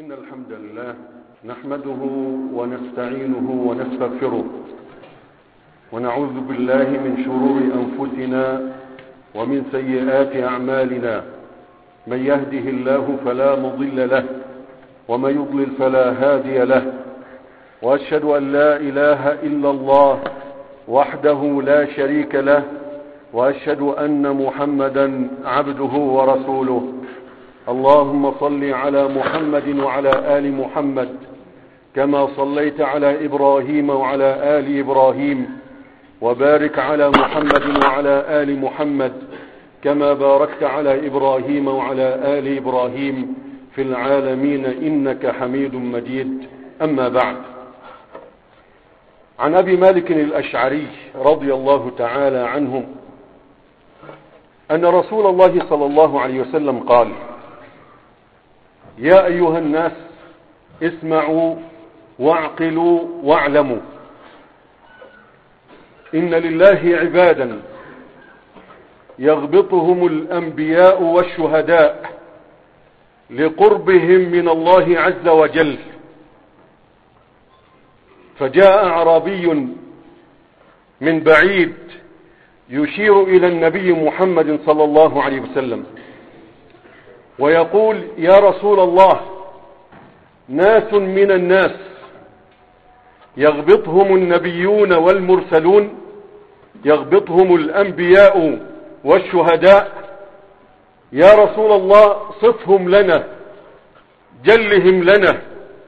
إن الحمد لله نحمده ونستعينه ونستغفره ونعوذ بالله من شرور أنفسنا ومن سيئات أعمالنا. من يهده الله فلا مضل له ومن يضلل فلا هادي له، وأشهد أن لا إله إلا الله وحده لا شريك له، وأشهد أن محمدا عبده ورسوله. اللهم صل على محمد وعلى آل محمد كما صليت على إبراهيم وعلى آل إبراهيم، وبارك على محمد وعلى آل محمد كما باركت على إبراهيم وعلى آل إبراهيم في العالمين إنك حميد مجيد. أما بعد، عن أبي مالك الأشعري رضي الله تعالى عنه أن رسول الله صلى الله عليه وسلم قال: يا أيها الناس اسمعوا واعقلوا واعلموا إن لله عبادا يغبطهم الأنبياء والشهداء لقربهم من الله عز وجل. فجاء أعرابي من بعيد يشير إلى النبي محمد صلى الله عليه وسلم ويقول: يا رسول الله، ناس من الناس يغبطهم النبيون والمرسلون، يغبطهم الأنبياء والشهداء، يا رسول الله صفهم لنا، جلهم لنا.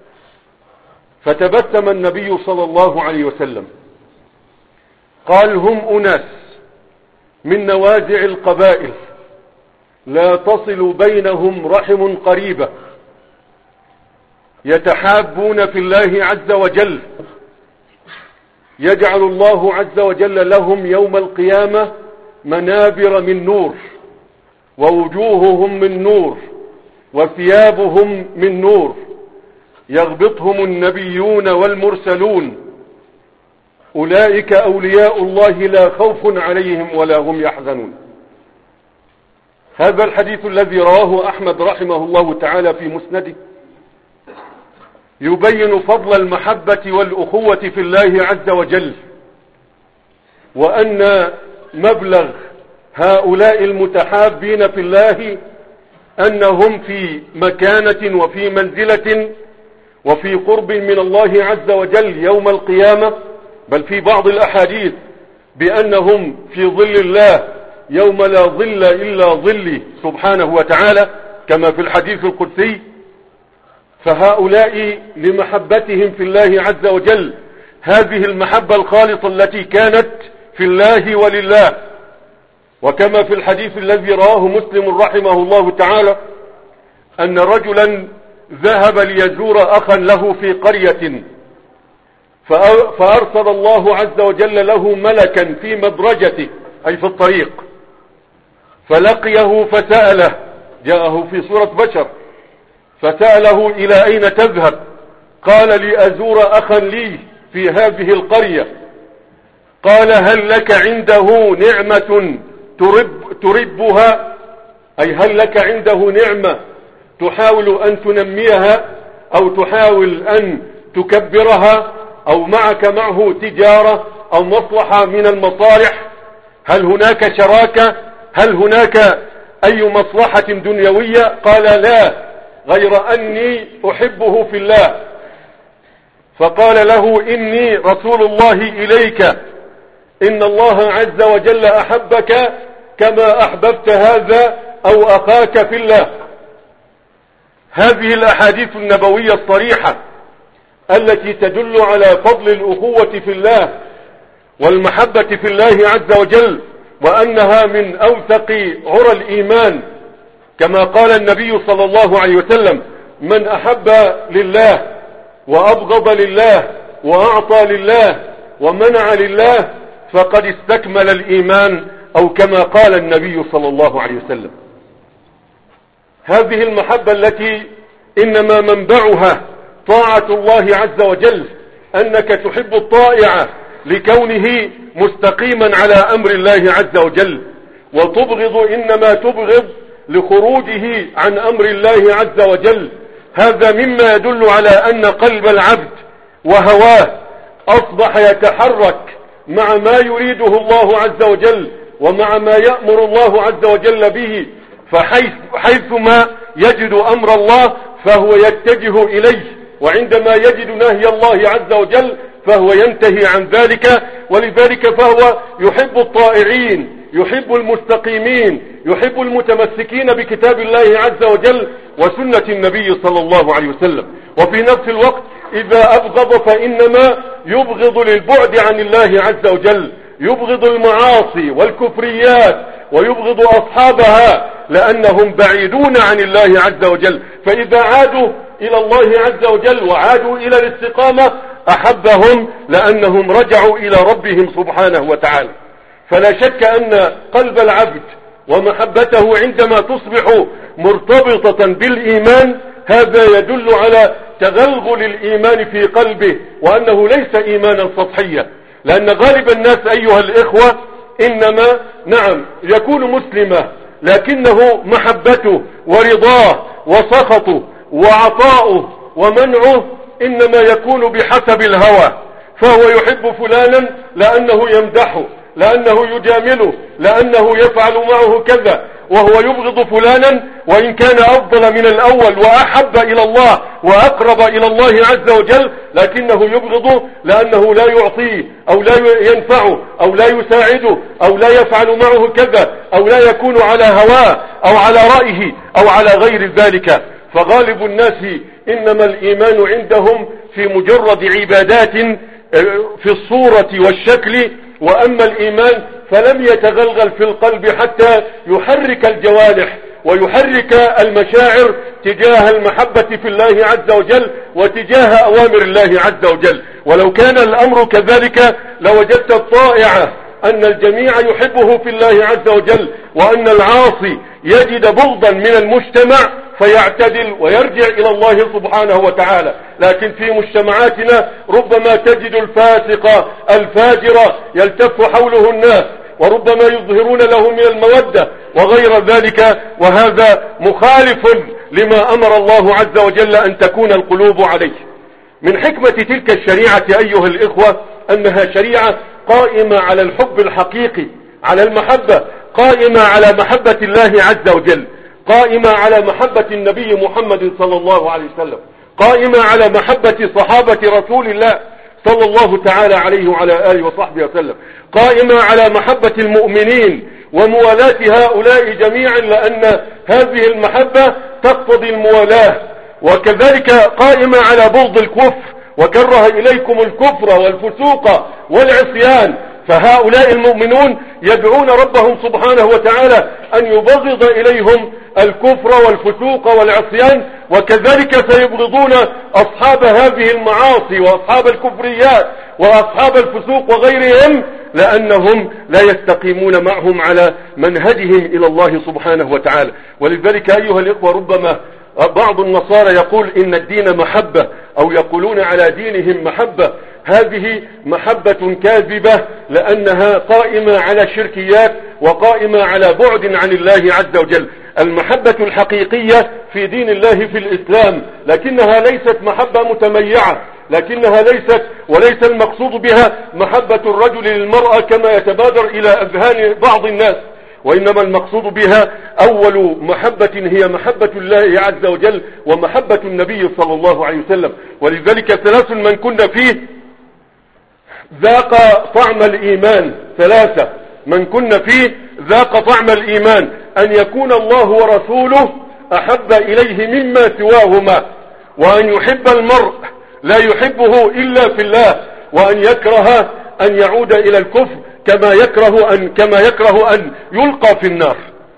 فتبسم النبي صلى الله عليه وسلم قال: هم أناس من نوازع القبائل لا تصل بينهم رحم قريبة، يتحابون في الله عز وجل، يجعل الله عز وجل لهم يوم القيامة منابر من نور، ووجوههم من نور، وثيابهم من نور، يغبطهم النبيون والمرسلون، أولئك أولياء الله لا خوف عليهم ولا هم يحزنون. هذا الحديث الذي رواه أحمد رحمه الله تعالى في مسنده يبين فضل المحبة والأخوة في الله عز وجل، وأن مبلغ هؤلاء المتحابين في الله أنهم في مكانة وفي منزلة وفي قرب من الله عز وجل يوم القيامة، بل في بعض الأحاديث بأنهم في ظل الله يوم لا ظل إلا ظله سبحانه وتعالى، كما في الحديث القدسي. فهؤلاء لمحبتهم في الله عز وجل هذه المحبة الخالصة التي كانت في الله ولله، وكما في الحديث الذي رواه مسلم رحمه الله تعالى أن رجلا ذهب ليزور أخا له في قرية، فأرسل الله عز وجل له ملكا في مدرجته أي في الطريق، فلقيه فسأله، جاءه في صورة بشر، فسأله: إلى أين تذهب؟ قال: لأزور أخا لي في هذه القرية. قال: هل لك عنده نعمة تربها، أي هل لك عنده نعمة تحاول أن تنميها أو تحاول أن تكبرها، أو معه تجارة أو مصلحة من المصالح؟ هل هناك شراكة؟ هل هناك أي مصلحة دنيوية؟ قال: لا، غير أني أحبه في الله. فقال له: إني رسول الله إليك، إن الله عز وجل أحبك كما أحببت هذا أو أخاك في الله. هذه الأحاديث النبوية الصريحة التي تدل على فضل الأخوة في الله والمحبة في الله عز وجل، وأنها من أوثق عرى الإيمان، كما قال النبي صلى الله عليه وسلم: من أحب لله وأبغض لله وأعطى لله ومنع لله فقد استكمل الإيمان، أو كما قال النبي صلى الله عليه وسلم. هذه المحبة التي إنما منبعها طاعة الله عز وجل، أنك تحب الطائع لكونه مستقيما على أمر الله عز وجل، وتبغض إنما تبغض لخروجه عن أمر الله عز وجل، هذا مما يدل على أن قلب العبد وهواه أصبح يتحرك مع ما يريده الله عز وجل ومع ما يأمر الله عز وجل به، فحيثما يجد أمر الله فهو يتجه إليه، وعندما يجد نهي الله عز وجل فهو ينتهي عن ذلك. ولذلك فهو يحب الطائعين، يحب المستقيمين، يحب المتمسكين بكتاب الله عز وجل وسنة النبي صلى الله عليه وسلم. وفي نفس الوقت إذا أبغض فإنما يبغض للبعد عن الله عز وجل، يبغض المعاصي والكفريات ويبغض أصحابها لأنهم بعيدون عن الله عز وجل. فإذا عادوا إلى الله عز وجل وعادوا إلى الاستقامة أحبهم لأنهم رجعوا إلى ربهم سبحانه وتعالى. فلا شك أن قلب العبد ومحبته عندما تصبح مرتبطة بالإيمان هذا يدل على تغلغل الإيمان في قلبه، وأنه ليس إيمانا سطحيا. لأن غالب الناس أيها الإخوة إنما يكون مسلما، لكنه محبته ورضاه وسخطه وعطاؤه ومنعه إنما يكون بحسب الهوى، فهو يحب فلانا لأنه يمدحه، لأنه يجامله، لأنه يفعل معه كذا، وهو يبغض فلانا وإن كان أفضل من الأول وأحب إلى الله وأقرب إلى الله عز وجل، لكنه يبغضه لأنه لا يعطيه أو لا ينفعه أو لا يساعده أو لا يفعل معه كذا أو لا يكون على هواه أو على رأيه أو على غير ذلك. فغالب الناس إنما الإيمان عندهم في مجرد عبادات في الصورة والشكل، وأما الإيمان فلم يتغلغل في القلب حتى يحرك الجوارح ويحرك المشاعر تجاه المحبة في الله عز وجل وتجاه أوامر الله عز وجل. ولو كان الأمر كذلك لوجدت الطائع أن الجميع يحبه في الله عز وجل، وأن العاصي يجد بغضا من المجتمع فيعتدل ويرجع إلى الله سبحانه وتعالى. لكن في مجتمعاتنا ربما تجد الفاسق الفاجر يلتف حوله الناس، وربما يظهرون له من المودة وغير ذلك، وهذا مخالف لما أمر الله عز وجل أن تكون القلوب عليه. من حكمة تلك الشريعة أيها الإخوة أنها شريعة قائمة على الحب الحقيقي، على المحبة، قائمة على محبة الله عز وجل، قائمة على محبة النبي محمد صلى الله عليه وسلم، قائمة على محبة صحابة رسول الله صلى الله تعالى عليه وعلى آله وصحبه وسلم، قائمة على محبة المؤمنين وموالاة هؤلاء جميعا، لأن هذه المحبة تقتضي الموالاة. وكذلك قائمة على بغض الكفر، وكره إليكم الكفر والفسوق والعصيان. فهؤلاء المؤمنون يدعون ربهم سبحانه وتعالى أن يبغض إليهم الكفر والفسوق والعصيان، وكذلك سيبغضون أصحاب هذه المعاصي وأصحاب الكفريات وأصحاب الفسوق وغيرهم، لأنهم لا يستقيمون معهم على منهجهم إلى الله سبحانه وتعالى. ولذلك أيها الإخوة ربما بعض النصارى يقول إن الدين محبة، أو يقولون على دينهم محبة. هذه محبة كاذبة، لأنها قائمة على شركيات وقائمة على بعد عن الله عز وجل. المحبة الحقيقية في دين الله في الإسلام، لكنها ليست محبة متميعة، لكنها وليس المقصود بها محبة الرجل للمرأة كما يتبادر إلى أذهان بعض الناس، وإنما المقصود بها أول محبة هي محبة الله عز وجل ومحبة النبي صلى الله عليه وسلم. ولذلك ثلاث من كن فيه ذاق طعم الإيمان، ثلاثة من كن فيه ذاق طعم الإيمان: أن يكون الله ورسوله أحب إليه مما سواهما، وأن يحب المرء لا يحبه إلا في الله، وأن يكره أن يعود إلى الكفر كما يكره أن يلقى في النار.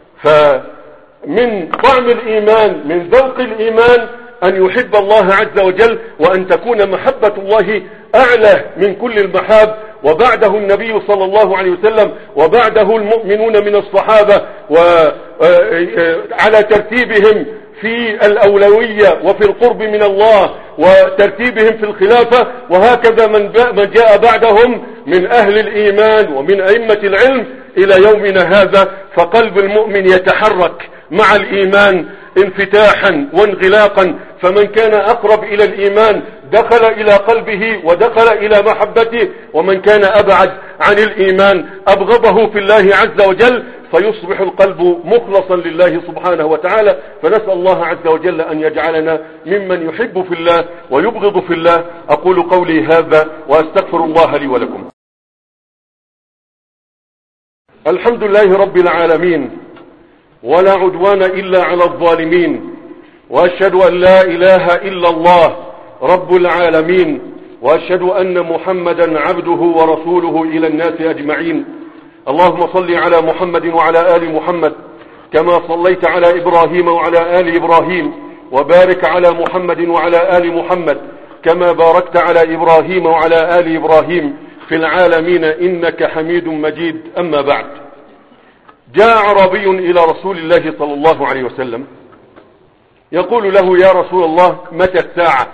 فمن طعم الإيمان، من ذوق الإيمان، أن يحب الله عز وجل، وأن تكون محبة الله أعلى من كل المحاب، وبعده النبي صلى الله عليه وسلم، وبعده المؤمنون من الصحابة، وعلى ترتيبهم في الأولوية وفي القرب من الله وترتيبهم في الخلافة، وهكذا من جاء بعدهم من أهل الإيمان ومن أئمة العلم إلى يومنا هذا. فقلب المؤمن يتحرك مع الإيمان انفتاحا وانغلاقا، فمن كان أقرب إلى الإيمان دخل إلى قلبه ودخل إلى محبته، ومن كان أبعد عن الإيمان أبغضه في الله عز وجل، فيصبح القلب مخلصا لله سبحانه وتعالى. فنسأل الله عز وجل أن يجعلنا ممن يحب في الله ويبغض في الله. أقول قولي هذا وأستغفر الله لي ولكم. الحمد لله رب العالمين، ولا عدوان إلا على الظالمين، وأشهد أن لا إله إلا الله رب العالمين، وأشهد أن محمدا عبده ورسوله إلى الناس أجمعين. اللهم صل على محمد وعلى آل محمد كما صليت على إبراهيم وعلى آل إبراهيم، وبارك على محمد وعلى آل محمد كما باركت على إبراهيم وعلى آل إبراهيم في العالمين إنك حميد مجيد. أما بعد، جاء أعرابي إلى رسول الله صلى الله عليه وسلم يقول له: يا رسول الله، متى الساعة؟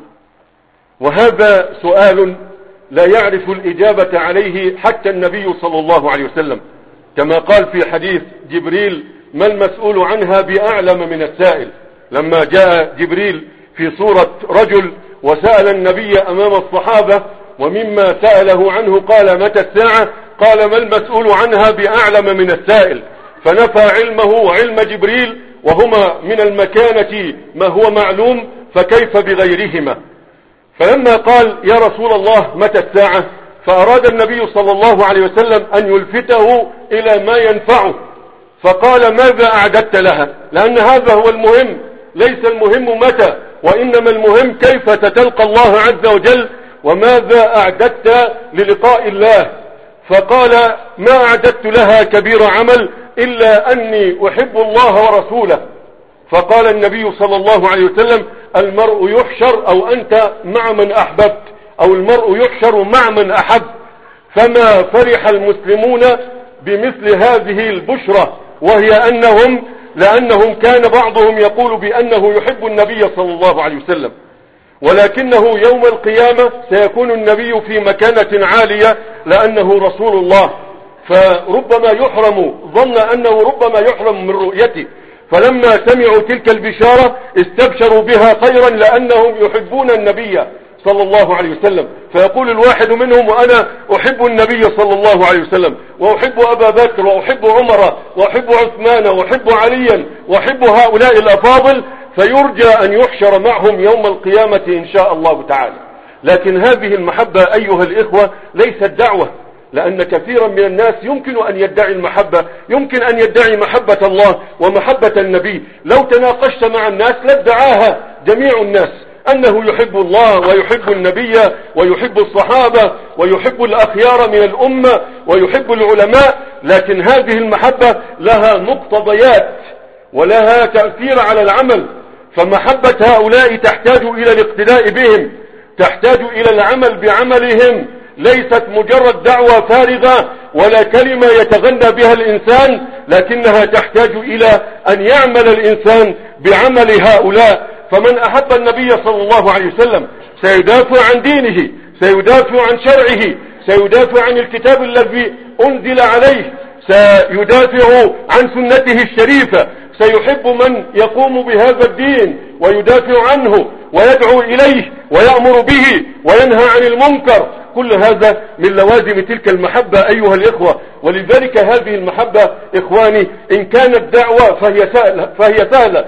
وهذا سؤال لا يعرف الإجابة عليه حتى النبي صلى الله عليه وسلم، كما قال في حديث جبريل: ما المسؤول عنها بأعلم من السائل. لما جاء جبريل في صورة رجل وسأل النبي أمام الصحابة، ومما سأله عنه قال: متى الساعة؟ قال: ما المسؤول عنها بأعلم من السائل. فنفى علمه وعلم جبريل، وهما من المكانة ما هو معلوم، فكيف بغيرهما؟ فلما قال: يا رسول الله، متى الساعة؟ فأراد النبي صلى الله عليه وسلم أن يلفته إلى ما ينفعه، فقال: ماذا أعددت لها؟ لأن هذا هو المهم، ليس المهم متى، وإنما المهم كيف تتلقى الله عز وجل، وماذا أعددت للقاء الله. فقال: ما أعددت لها كبير عمل إلا أني أحب الله ورسوله. فقال النبي صلى الله عليه وسلم: المرء يحشر، أو أنت مع من أحببت، أو المرء يحشر مع من أحب. فما فرح المسلمون بمثل هذه البشرة، وهي لأنهم كان بعضهم يقول بأنه يحب النبي صلى الله عليه وسلم، ولكنه يوم القيامة سيكون النبي في مكانة عالية لأنه رسول الله، فربما يحرم، ظن أنه ربما يحرم من رؤيته. فلما سمعوا تلك البشارة استبشروا بها خيرا، لأنهم يحبون النبي صلى الله عليه وسلم. فيقول الواحد منهم: وأنا أحب النبي صلى الله عليه وسلم، وأحب أبا بكر، وأحب عمر، وأحب عثمان، وأحب عليا، وأحب هؤلاء الأفاضل، فيرجى أن يحشر معهم يوم القيامة إن شاء الله تعالى. لكن هذه المحبة أيها الإخوة ليست دعوة، لأن كثيرا من الناس يمكن أن يدعي المحبة، يمكن أن يدعي محبة الله ومحبة النبي. لو تناقشت مع الناس لادعاها جميع الناس أنه يحب الله ويحب النبي ويحب الصحابة ويحب الأخيار من الأمة ويحب العلماء. لكن هذه المحبة لها مقتضيات ولها تأثير على العمل، فمحبة هؤلاء تحتاج إلى الاقتداء بهم، تحتاج إلى العمل بعملهم، ليست مجرد دعوة فارغة ولا كلمة يتغنى بها الإنسان، لكنها تحتاج إلى أن يعمل الإنسان بعمل هؤلاء. فمن أحب النبي صلى الله عليه وسلم سيدافع عن دينه، سيدافع عن شرعه، سيدافع عن الكتاب الذي أنزل عليه، سيدافع عن سنته الشريفة، سيحب من يقوم بهذا الدين ويدافع عنه ويدعو إليه ويأمر به وينهى عن المنكر. كل هذا من لوازم تلك المحبة أيها الإخوة. ولذلك هذه المحبة إخواني إن كانت دعوة فهي سهلة،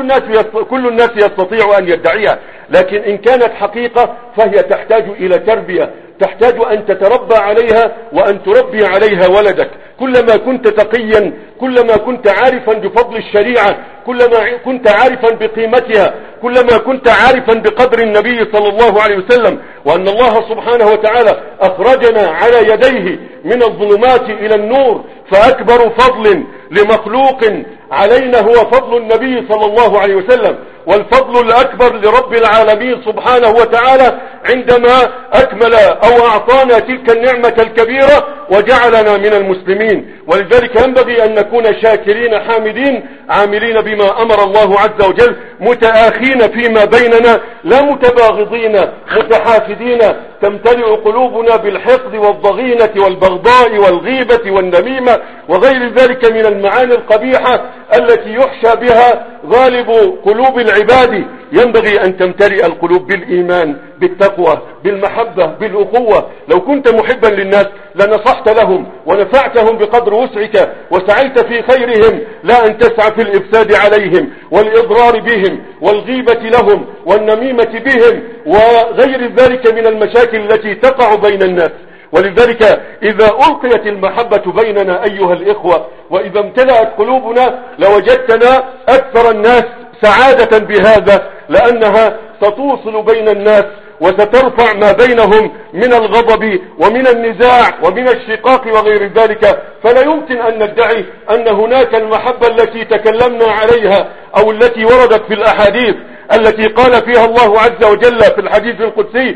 كل الناس يستطيع أن يدعيها، لكن إن كانت حقيقة فهي تحتاج إلى تربية، تحتاج أن تتربى عليها وأن تربي عليها ولدك. كلما كنت تقيا، كلما كنت عارفا بفضل الشريعة، كلما كنت عارفا بقيمتها، كلما كنت عارفا بقدر النبي صلى الله عليه وسلم، وأن الله سبحانه وتعالى أخرجنا على يديه من الظلمات إلى النور، فأكبر فضل لمخلوق علينا هو فضل النبي صلى الله عليه وسلم، والفضل الأكبر لرب العالمين سبحانه وتعالى عندما أكمل أو أعطانا تلك النعمة الكبيرة وجعلنا من المسلمين. ولذلك ينبغي أن نكون شاكرين حامدين عاملين بما أمر الله عز وجل، متآخين فيما بيننا، لا متباغضين متحاسدين تمتلئ قلوبنا بالحقد والضغينة والبغضاء والغيبة والنميمة وغير ذلك من المعاني القبيحة التي يحشى بها غالب قلوب العباد. ينبغي أن تمتلئ القلوب بالإيمان، بالتقوى، بالمحبة، بالأخوة. لو كنت محبا للناس لنصحت لهم ونفعتهم بقدر وسعك، وسعيت في خيرهم، لا أن تسعى في الإفساد عليهم والإضرار بهم والغيبة لهم والنميمة بهم وغير ذلك من المشاكل التي تقع بين الناس. ولذلك إذا ألقيت المحبة بيننا أيها الإخوة، وإذا امتلأت قلوبنا، لوجدتنا أكثر الناس سعادة بهذا، لأنها ستوصل بين الناس وسترفع ما بينهم من الغضب ومن النزاع ومن الشقاق وغير ذلك. فلا يمكن أن ندعي أن هناك المحبة التي تكلمنا عليها أو التي وردت في الأحاديث التي قال فيها الله عز وجل في الحديث القدسي: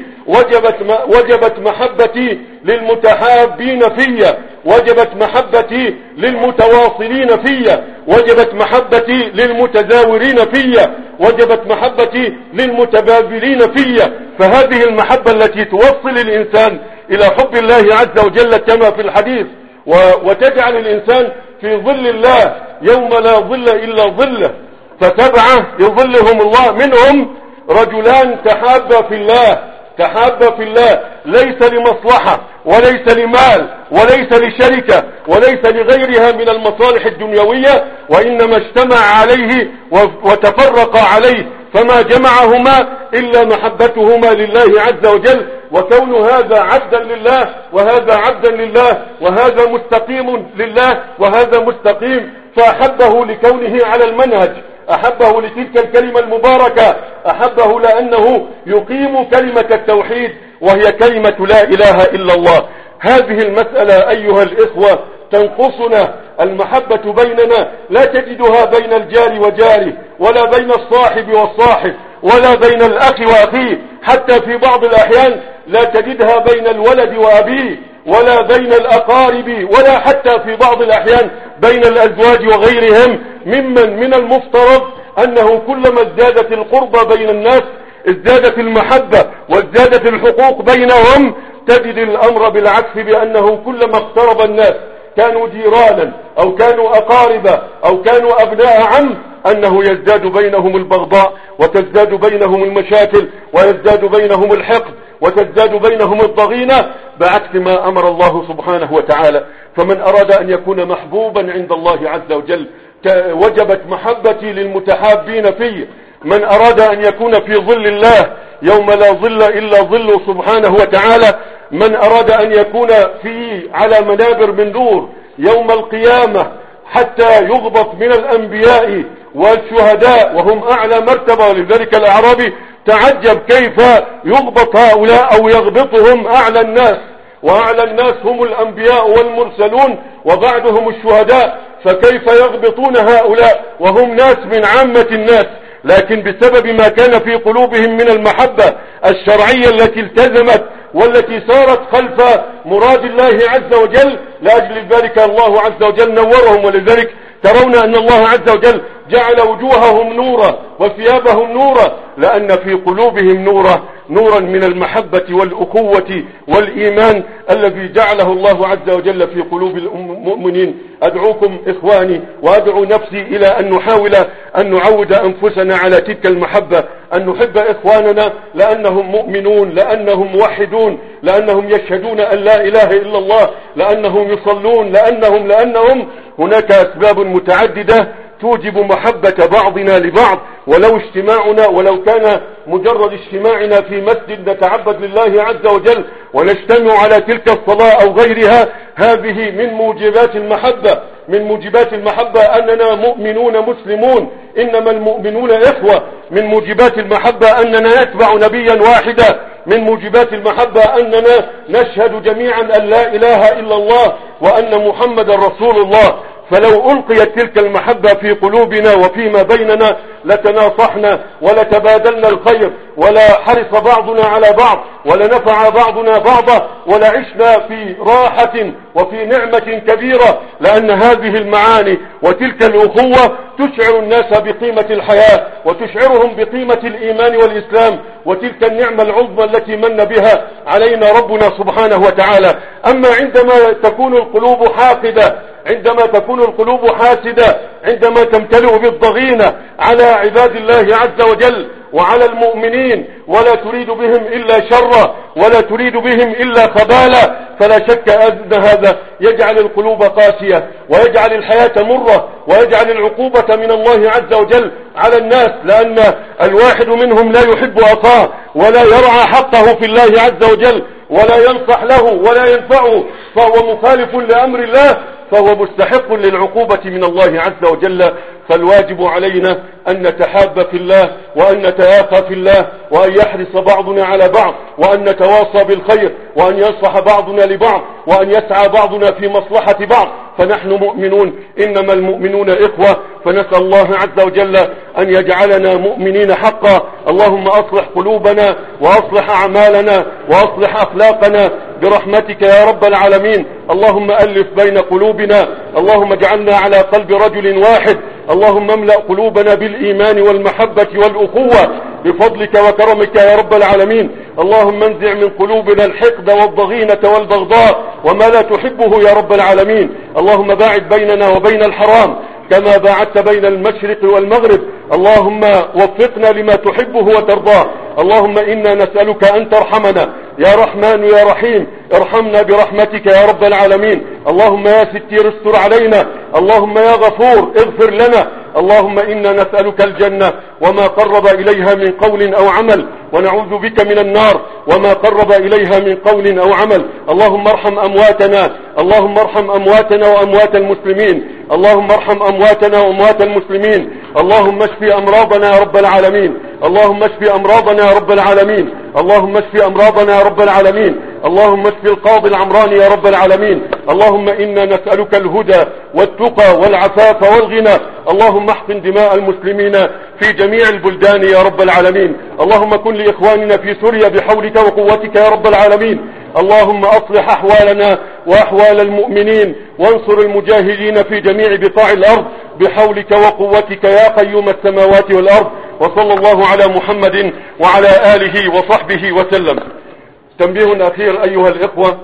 وجبت محبتي للمتحابين فيا، وجبت محبتي للمتواصلين فيا، وجبت محبتي للمتزاورين فيا، وجبت محبتي للمتبادلين فيا. فهذه المحبة التي توصل الإنسان إلى حب الله عز وجل كما في الحديث، وتجعل الإنسان في ظل الله يوم لا ظل إلا ظله. فسبعة يظلهم الله، منهم رجلان تحابا في الله، تحابا في الله، ليس لمصلحة وليس لمال وليس لشركة وليس لغيرها من المصالح الدنيوية، وإنما اجتمع عليه وتفرق عليه، فما جمعهما إلا محبتهما لله عز وجل، وكون هذا عبدا لله وهذا عبدا لله، وهذا مستقيم لله وهذا مستقيم، فأحبه لكونه على المنهج، أحبه لتلك الكلمة المباركة، أحبه لأنه يقيم كلمة التوحيد وهي كلمة لا إله إلا الله. هذه المسألة أيها الإخوة تنقصنا المحبة بيننا، لا تجدها بين الجار وجاره، ولا بين الصاحب والصاحب، ولا بين الأخ وأخيه، حتى في بعض الأحيان لا تجدها بين الولد وأبيه، ولا بين الأقارب، ولا حتى في بعض الأحيان بين الأزواج وغيرهم، ممن من المفترض أنه كلما ازدادت القربة بين الناس ازدادت المحبة وازدادت الحقوق بينهم. تجد الأمر بالعكس، بأنه كلما اقترب الناس كانوا جيرانا أو كانوا أقاربا أو كانوا أبناء عم، أنه يزداد بينهم البغضاء وتزداد بينهم المشاكل ويزداد بينهم الحقد وتزداد بينهم الضغينة، بعكس ما أمر الله سبحانه وتعالى. فمن أراد أن يكون محبوبا عند الله عز وجل وجبت محبتي للمتحابين فيه. من أراد أن يكون في ظل الله يوم لا ظل إلا ظله سبحانه وتعالى، من أراد أن يكون فيه على منابر من نور يوم القيامة حتى يغبط من الأنبياء والشهداء وهم أعلى مرتبة. ولذلك الأعرابي تعجب كيف يغبط هؤلاء أو يغبطهم أعلى الناس، وأعلى الناس هم الأنبياء والمرسلون وبعدهم الشهداء، فكيف يغبطون هؤلاء وهم ناس من عامة الناس؟ لكن بسبب ما كان في قلوبهم من المحبة الشرعية التي التزمت والتي سارت خلف مراد الله عز وجل، لأجل ذلك الله عز وجل نورهم. ولذلك ترون أن الله عز وجل جعل وجوههم نورا وثيابهم نورا، لأن في قلوبهم نورا من المحبة والأخوة والإيمان الذي جعله الله عز وجل في قلوب المؤمنين. أدعوكم إخواني وأدعو نفسي إلى أن نحاول أن نعود أنفسنا على تلك المحبة، أن نحب إخواننا لأنهم مؤمنون، لأنهم موحدون، لأنهم يشهدون أن لا إله إلا الله، لأنهم يصلون، لأنهم هناك أسباب متعددة توجب محبة بعضنا لبعض. ولو كان مجرد اجتماعنا في مسجد نتعبد لله عز وجل ونجتمع على تلك الصلاة أو غيرها، هذه من موجبات المحبة. من موجبات المحبة أننا مؤمنون مسلمون، إنما المؤمنون إخوة. من موجبات المحبة أننا نتبع نبيا واحدا. من موجبات المحبة أننا نشهد جميعا أن لا إله إلا الله وأن محمد رسول الله. فلو ألقيت تلك المحبة في قلوبنا وفيما بيننا لتناصحنا ولتبادلنا الخير، ولا حرص بعضنا على بعض، ولنفع بعضنا بعضا، ولعشنا في راحة وفي نعمة كبيرة. لأن هذه المعاني وتلك الأخوة تشعر الناس بقيمة الحياة وتشعرهم بقيمة الإيمان والإسلام وتلك النعمة العظمى التي من بها علينا ربنا سبحانه وتعالى. أما عندما تكون القلوب حاقدة، عندما تكون القلوب حاسدة، عندما تمتلئ بالضغينة على عباد الله عز وجل وعلى المؤمنين، ولا تريد بهم إلا شرا ولا تريد بهم إلا خبالا، فلا شك أن هذا يجعل القلوب قاسية ويجعل الحياة مرة ويجعل العقوبة من الله عز وجل على الناس، لأن الواحد منهم لا يحب أخاه ولا يرعى حقه في الله عز وجل ولا ينصح له ولا ينفعه، فهو مخالف لأمر الله، فهو مستحق للعقوبة من الله عز وجل. فالواجب علينا أن نتحاب في الله وأن نتآخى في الله، وأن يحرص بعضنا على بعض، وأن نتواصى بالخير، وأن ينصح بعضنا لبعض، وأن يسعى بعضنا في مصلحة بعض، فنحن مؤمنون، إنما المؤمنون إخوة. فنسأل الله عز وجل أن يجعلنا مؤمنين حقا. اللهم أصلح قلوبنا وأصلح أعمالنا وأصلح أخلاقنا برحمتك يا رب العالمين. اللهم ألف بين قلوبنا، اللهم اجعلنا على قلب رجل واحد، اللهم املأ قلوبنا بالإيمان والمحبة والأخوة بفضلك وكرمك يا رب العالمين. اللهم انزع من قلوبنا الحقد والضغينة والبغضاء وما لا تحبه يا رب العالمين. اللهم باعد بيننا وبين الحرام كما باعدت بين المشرق والمغرب. اللهم وفقنا لما تحبه وترضاه. اللهم إنا نسألك أن ترحمنا يا رحمن يا رحيم، ارحمنا برحمتك يا رب العالمين. اللهم يا ستير استر علينا، اللهم يا غفور اغفر لنا. اللهم إنا نسألك الجنة وما قرب إليها من قول أو عمل، ونعوذ بك من النار وما قرب إليها من قول أو عمل. اللهم ارحم أمواتنا، اللهم ارحم أمواتنا وأموات المسلمين، اللهم ارحم أمواتنا وأموات المسلمين. اللهم اشف أمراضنا يا رب العالمين، اللهم اشف أمراضنا يا رب العالمين، اللهم اشف أمراضنا يا رب العالمين. اللهم اشف القاضي العمراني يا رب العالمين. اللهم إنا نسألك الهدى والتقى والعفاف والغنى. اللهم احقن دماء المسلمين في جميع البلدان يا رب العالمين. اللهم كن لإخواننا في سوريا بحولك وقوتك يا رب العالمين. اللهم أصلح أحوالنا وأحوال المؤمنين، وانصر المجاهدين في جميع بقاع الأرض بحولك وقوتك يا قيوم السماوات والأرض. وصلى الله على محمد وعلى آله وصحبه وسلم. تنبيه أخير أيها الإخوة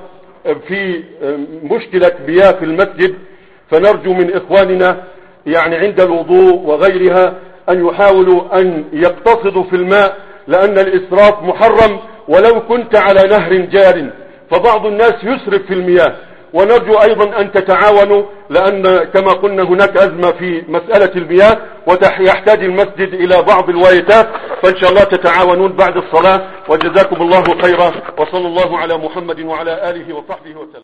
في مشكلة مياه في المسجد، فنرجو من إخواننا يعني عند الوضوء وغيرها أن يحاولوا أن يقتصدوا في الماء، لأن الإسراف محرم ولو كنت على نهر جار، فبعض الناس يسرف في المياه. ونرجو أيضا أن تتعاونوا، لأن كما قلنا هناك أزمة في مسألة المياه ويحتاج المسجد إلى بعض الوايتات، فإن شاء الله تتعاونون بعد الصلاة. وجزاكم الله خيرا، وصلى الله على محمد وعلى آله وصحبه وسلم.